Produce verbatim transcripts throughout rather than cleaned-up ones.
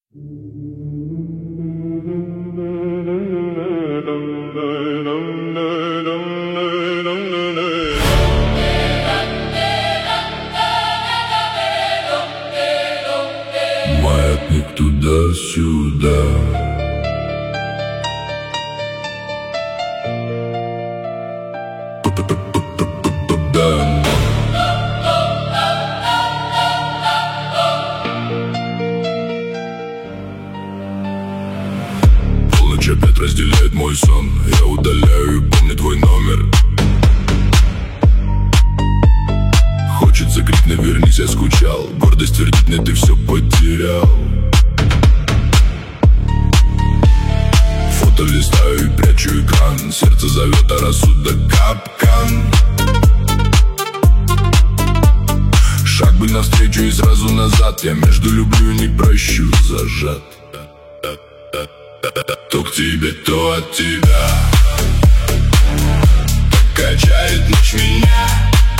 Маятник туда-сюда. Полночь опять разделяет мой сон. Я удаляю и помню твой номер. Хочется крикнуть: вернись, я скучал. Гордость твердит: нет, ты все потерял. Фото листаю и прячу экран. Сердце зовет, а рассудок капкан. Шаг бы навстречу и сразу назад. Я между люблю и не прощу зажат. То к тебе, то от тебя. Качает ночь меня.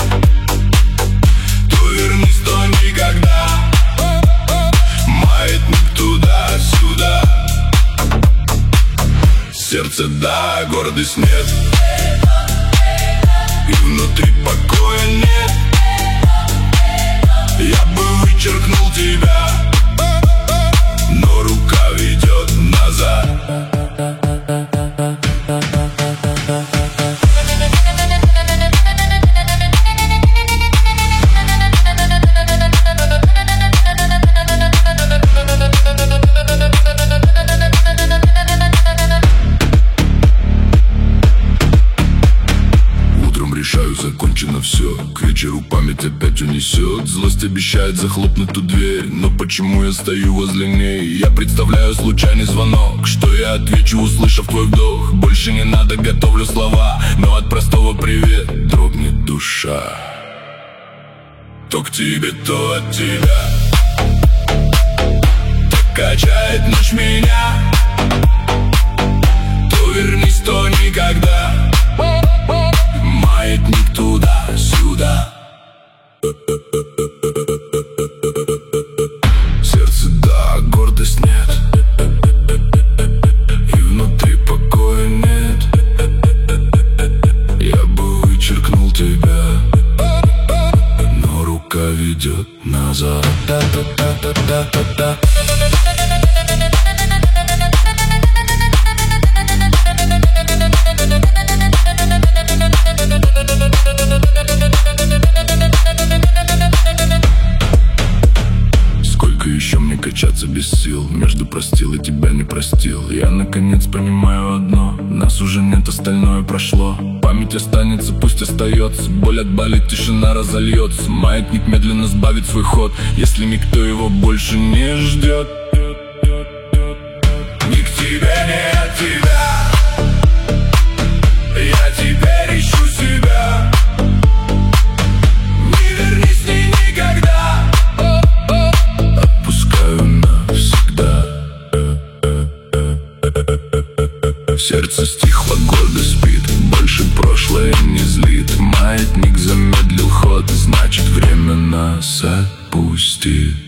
То вернись, то никогда. Маятник туда-сюда. Сердце да, гордость нет. И внутри покоя нет. Я бы вычеркнул тебя, но рука ведет назад. Решаю, закончено все. К вечеру память опять унесет. Злость обещает захлопнуть ту дверь. Но почему я стою возле ней? Я представляю случайный звонок. Что я отвечу, услышав твой вдох? Больше не надо, готовлю слова. Но от простого привет дрогнет душа. То к тебе, то от тебя. Так качает ночь меня. То вернись, то никогда. Маятник туда-сюда. Сердце да, гордость нет. И внутри покоя нет. Я бы вычеркнул тебя, но рука ведет назад. Еще мне качаться без сил. Между простил и тебя не простил. Я наконец понимаю одно: нас уже нет, остальное прошло. Память останется, пусть остается. Боль отболит, тишина разольется. Маятник медленно сбавит свой ход, если никто его больше не ждет. Ни к тебе, ни от тебя. Я теперь ищу себя. Не вернись ни никогда. Сердце стихло, гордость спит. Больше прошлое не злит. Маятник замедлил ход, значит время нас отпустит.